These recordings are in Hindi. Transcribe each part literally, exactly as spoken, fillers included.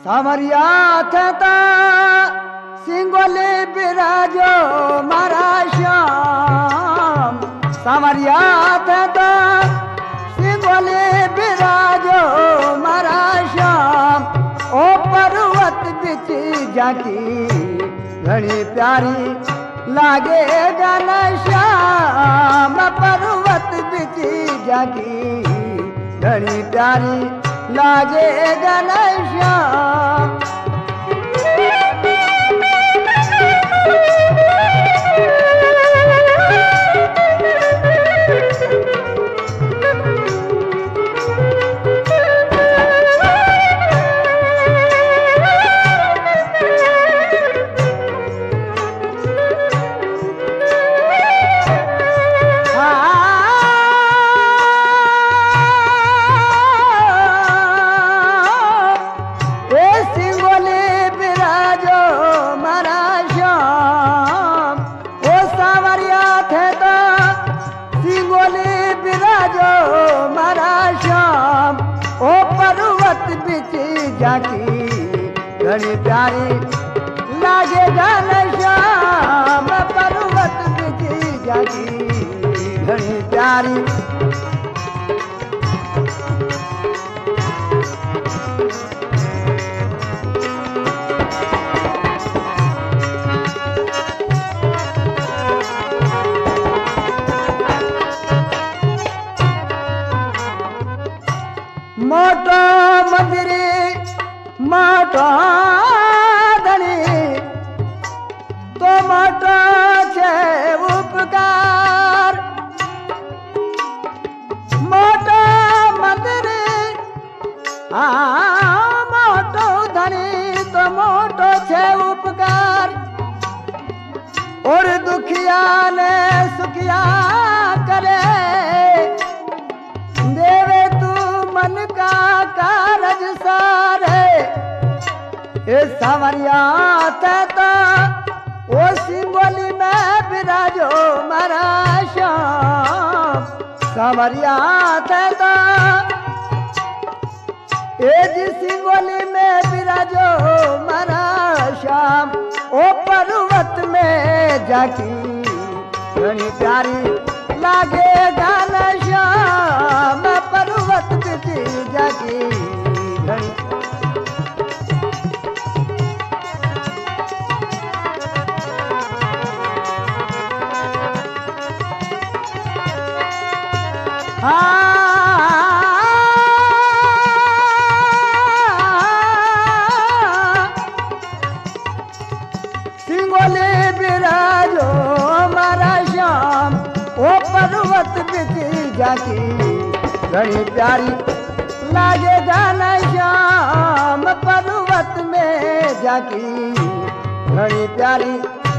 सावरिया थता सिंगोले बिराजो मारा श्याम। सावरिया थता सिंगोले बिराजो मारा श्याम। ओ पर्वत बिच जाकी घनी प्यारी लागे गन श्याम। पर्वत बिच जाकी घनी प्यारी लागे गन श्याम। जाकी घनी प्यारी लागे गन श्याम। पर्वत बिच जाकी घनी प्यारी मोटो मंदिर मोटो धनी तो मोटो छे उपकार। मोटो मंदिर हाँ मोटो धनी तो मोटो छे उपकार। और दुखिया ने सुखिया करे देवे तू मन का कारज सारे। ए सावरिया तैता ओ सिंगोली में बिराजो मारा श्याम। सावरिया तैता ए जी सिंगोली में बिराजो मारा श्याम। ओ पर्वत में जाकी घनी प्यारी लागे गन श्याम। पर्वत बिच जाकी घनी सिंगोले बिराजो मारा श्याम। ओ पर्वत बिच जाकी घनी प्यारी लागे गन श्याम। पर्वत में जाकी घनी प्यारी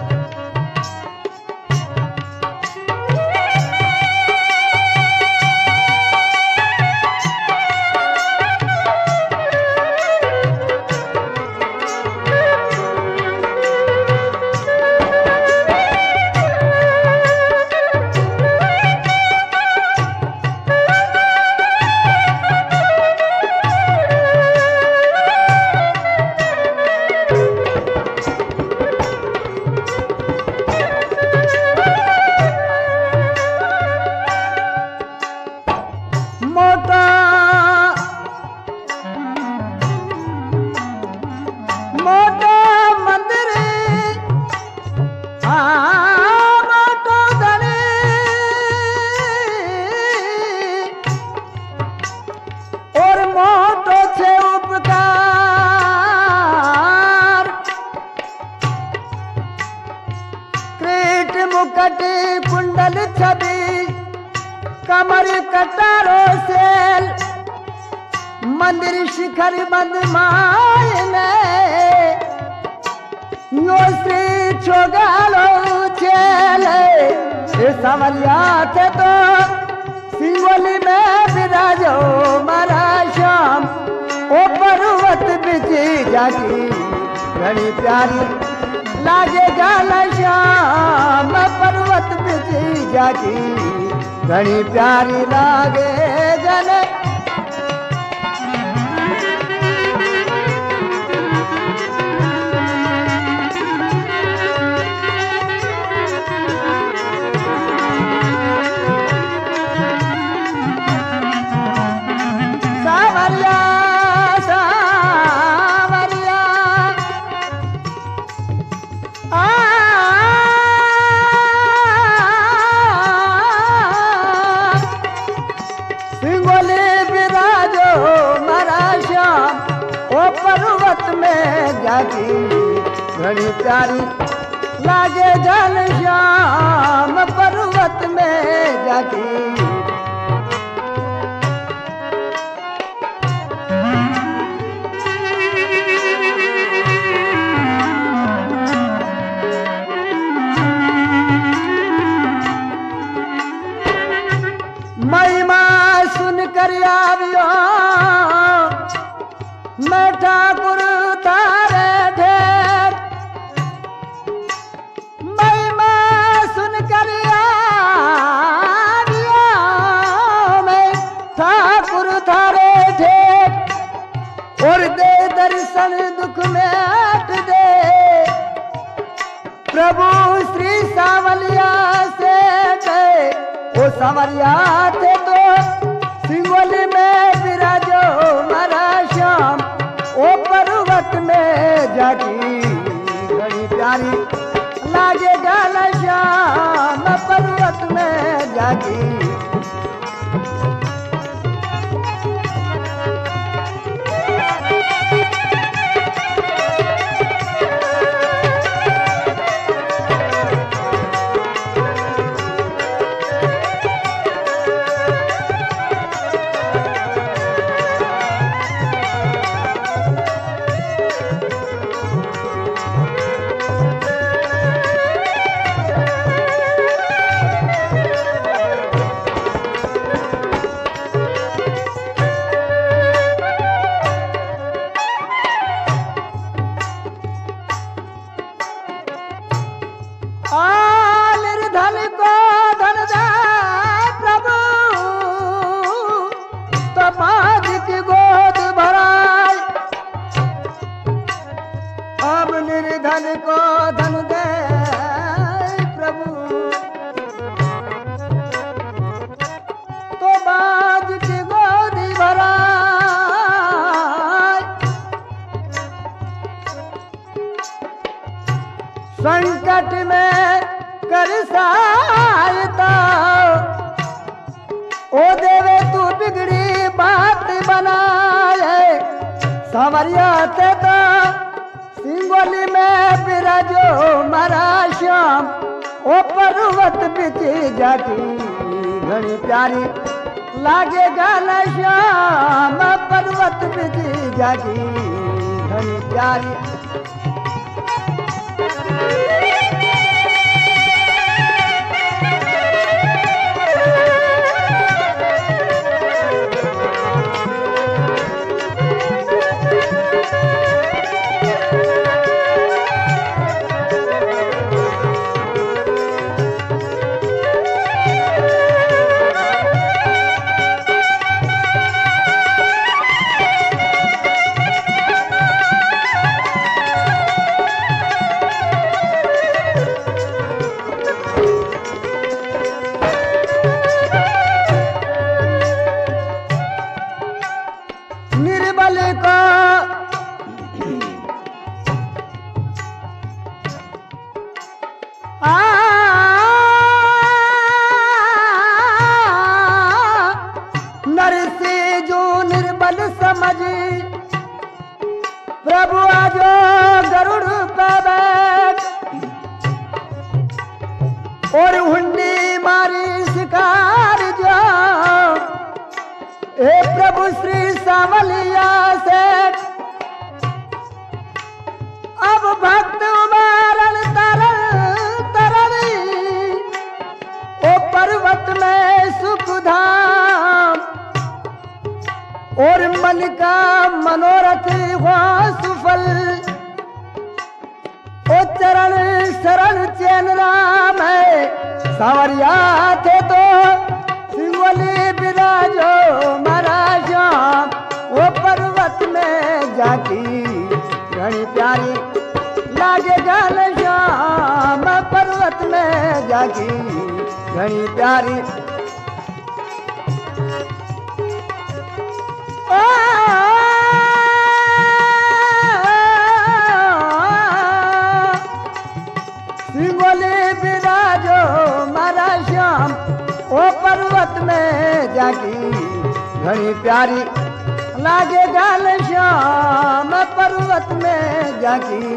मुकट कुंडल छवि कमर कटारो सेल। मंदिर शिखर बंद माय में यो श्री छोगालो चले। सावरिया थे तो सिंगोली में बिराजो मारा श्याम। ओ पर्वत बिच जाकी घनी प्यारी लागे गन श्याम। पर्वत बिच जाकी घनी प्यारी लागे गन पर्वत में जागी घड़ी प्यारी लागे जल श्याम पर्वत में जागी। महिमा सुन कर आवियो मैं ठाकुर तारे ढेर। महिमा सुन कर आवियो मैं ठाकुर तारे ढेर। और दे दर्शन दुख मिट दे प्रभु श्री सावलिया से गए। ओ सावरिया थे तो सिंगोली में विराजो मारा श्याम ओ पर्वत में जागी घड़ी प्यारी लागे गाला श्याम पर्वत में जागी। निर्धन को धन दे प्रभु तो पाँच की गोद भराए। अब निर्धन को धन दे प्रभु तो पाँच की गोद भराए। संकट में कर सहायता ओ देवे तू बिगड़ी बात बनाए। सावरिया ते तो सिंगोली में विराजो मारा श्याम ओ पर्वत बिच जाती घड़ी प्यारी लागे गाला श्याम पर्वत बिच जाती घड़ी प्यारी। निर्बल को आ नर से जो निर्बल समझ प्रभु आजो गरुड़ पे बैठ। और हुंडी मारी शिकार जो हे प्रभु श्री सावलिया से अब भक्त उमारण तरल तरल ओ पर्वत में सुख धाम। और मन का मनोरथ हुआ सुफल ओ चरण शरण चैन राम है। सावरिया थे तो सिंगोली विराजो मारा श्याम ओ पर्वत में जाती घड़ी प्यारी लागे गाल श्याम पर्वत में जागी घड़ी प्यारी। ओ सिंगोली विराजो मारा श्याम ओ पर्वत में जागी घड़ी प्यारी लागे गाल श्याम पर्वत जाकी।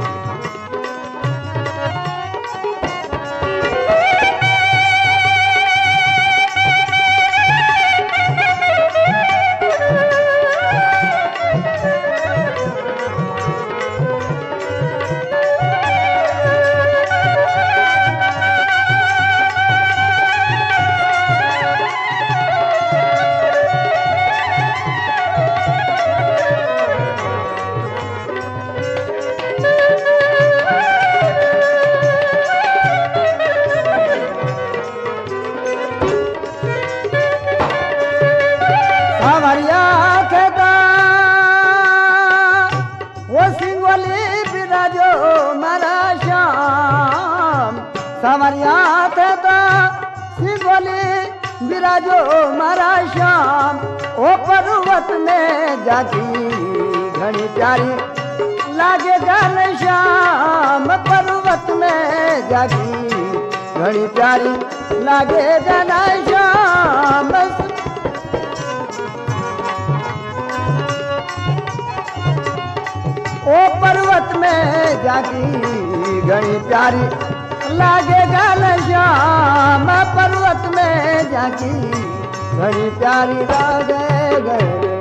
सावरिया खेता वो सिंगोली बिराजो मारा श्याम। सावरिया खेता सिंगोली बिराजो मारा श्याम। ओ पर्वत में जाती घनी प्यारी लागे गाल श्याम। पर्वत में जाती घनी प्यारी लागे गाल श्याम। ओ पर्वत में जाकी घनी प्यारी लागे गाल श्याम। पर्वत में जाकी घनी प्यारी लागे गए।